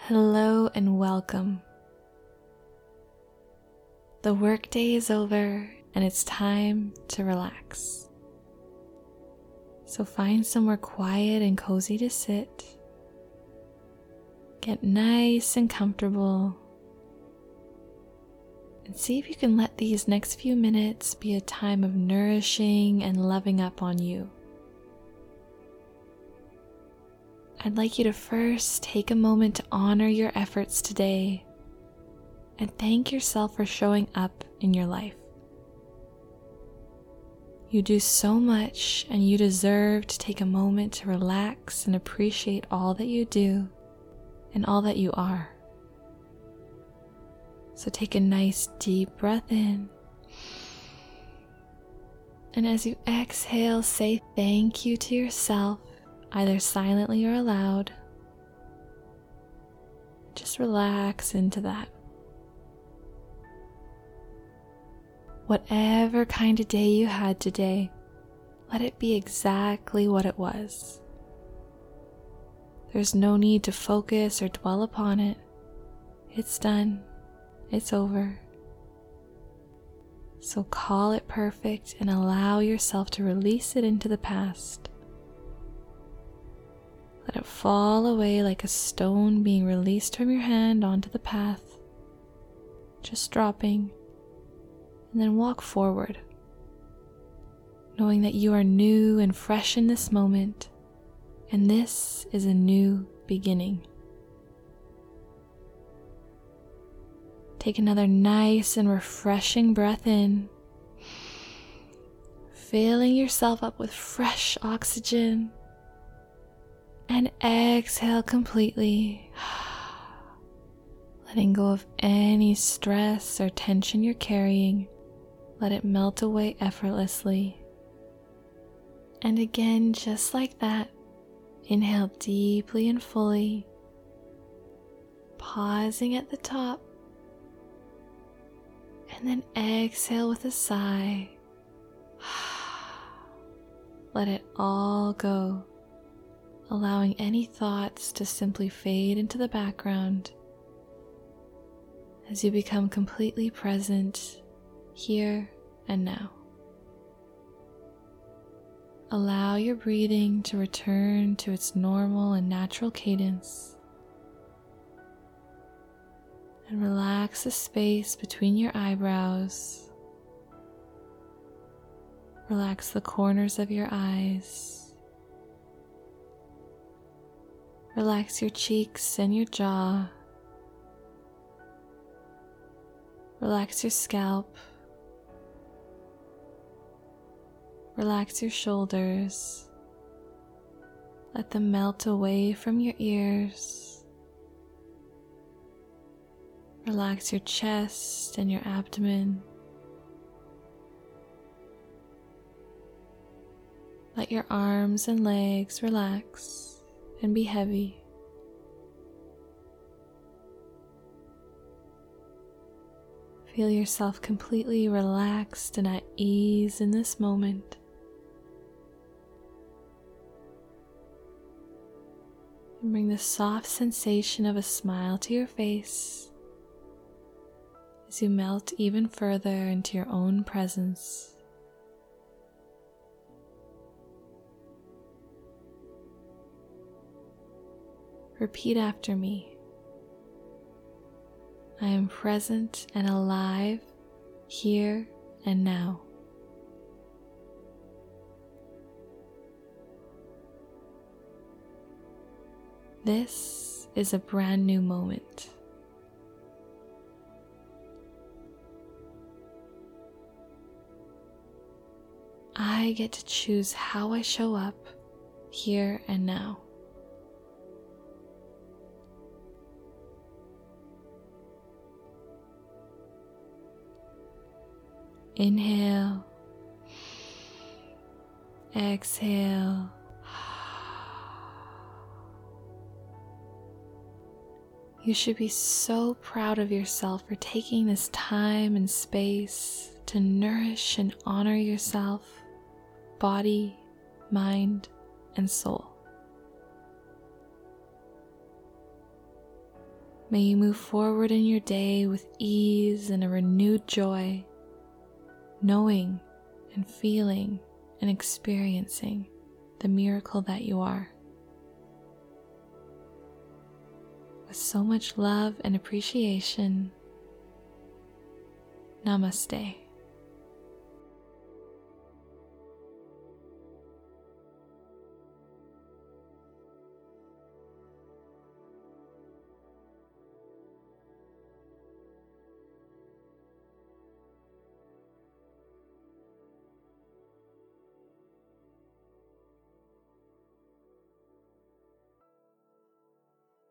Hello and welcome. The workday is over and it's time to relax. So find somewhere quiet and cozy to sit. Get nice and comfortable. And see if you can let these next few minutes be a time of nourishing and loving up on you. I'd like you to first take a moment to honor your efforts today and thank yourself for showing up in your life. You do so much and you deserve to take a moment to relax and appreciate all that you do and all that you are. So take a nice deep breath in. And as you exhale, say thank you to yourself, either silently or aloud. Just relax into that. Whatever kind of day you had today, let it be exactly what it was. There's no need to focus or dwell upon it. It's done. It's over. So call it perfect and allow yourself to release it into the past. Let it fall away like a stone being released from your hand onto the path, just dropping, and then walk forward, knowing that you are new and fresh in this moment, and this is a new beginning. Take another nice and refreshing breath in, filling yourself up with fresh oxygen. And exhale completely, letting go of any stress or tension you're carrying. Let it melt away effortlessly. And again, just like that, inhale deeply and fully, pausing at the top, and then exhale with a sigh. Let it all go, allowing any thoughts to simply fade into the background as you become completely present here and now. Allow your breathing to return to its normal and natural cadence, and relax the space between your eyebrows. Relax the corners of your eyes. Relax your cheeks and your jaw. Relax your scalp. Relax your shoulders. Let them melt away from your ears. Relax your chest and your abdomen. Let your arms and legs relax and be heavy. Feel yourself completely relaxed and at ease in this moment. And bring the soft sensation of a smile to your face as you melt even further into your own presence. Repeat after me. I am present and alive here and now. This is a brand new moment. I get to choose how I show up here and now. Inhale, exhale. You should be so proud of yourself for taking this time and space to nourish and honor yourself, body, mind, and soul. May you move forward in your day with ease and a renewed joy, knowing and feeling and experiencing the miracle that you are. With so much love and appreciation, Namaste.